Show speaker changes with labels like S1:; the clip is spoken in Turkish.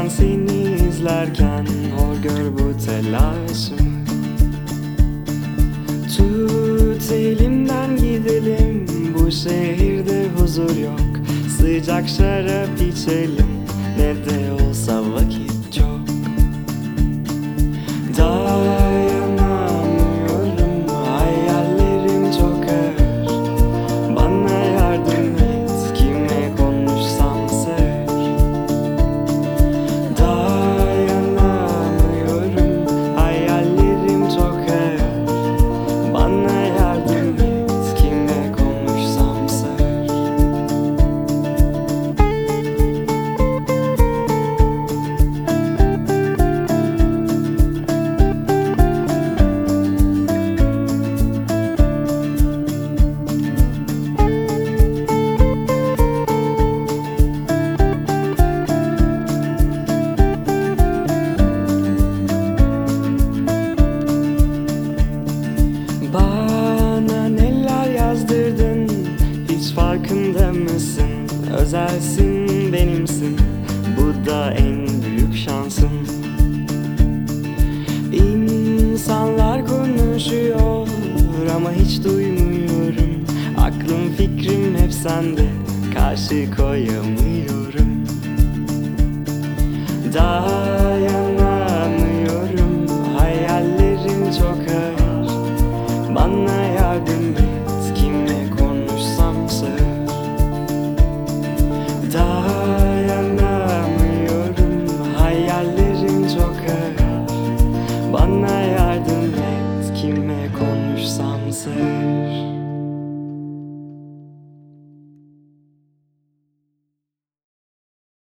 S1: seni izlerken hor gör bu telaşımı. Tut elimden gidelim, bu şehirde huzur yok. Sıcak şarap içelim, ne de olsa vakit çok. Dayanamıyorum, hayallerim çok ağır. Bana yardım et, kime konuşsam sır. Dayanamıyorum, hayallerim çok ağır. Bana yardım et, kime konuşsam sır. Bana neler yazdırdın, hiç farkında mısın? Özelsin, benimsin, bu da en büyük şansın. İnsanlar konuşuyor ama hiç duymuyorum. Aklım fikrim hep sende, karşı koyamıyorum. Dayanamıyorum, hayallerim çok ağır. Bana yardım et, kime konuşsam sır. Dayanamıyorum, hayallerim çok ağır. Bana yardım et, kime konuşsam sır.